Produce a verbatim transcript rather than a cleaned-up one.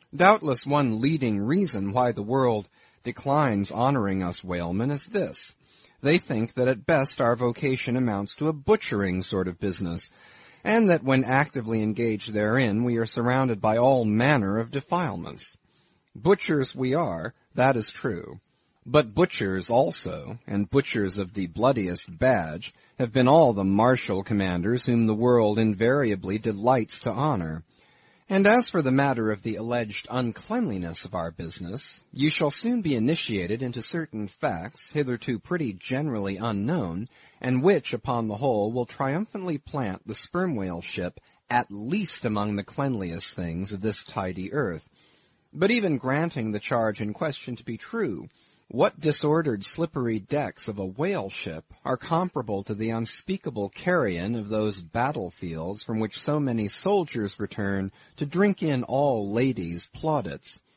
Doubtless one leading reason why the world declines honoring us whalemen is this. They think that at best our vocation amounts to a butchering sort of business, and that when actively engaged therein we are surrounded by all manner of defilements. Butchers we are, that is true. But butchers also, and butchers of the bloodiest badge, have been all the martial commanders whom the world invariably delights to honor. And as for the matter of the alleged uncleanliness of our business, you shall soon be initiated into certain facts hitherto pretty generally unknown, and which, upon the whole, will triumphantly plant the sperm whale ship at least among the cleanliest things of this tidy earth. But even granting the charge in question to be true, what disordered slippery decks of a whale ship are comparable to the unspeakable carrion of those battlefields from which so many soldiers return to drink in all ladies' plaudits?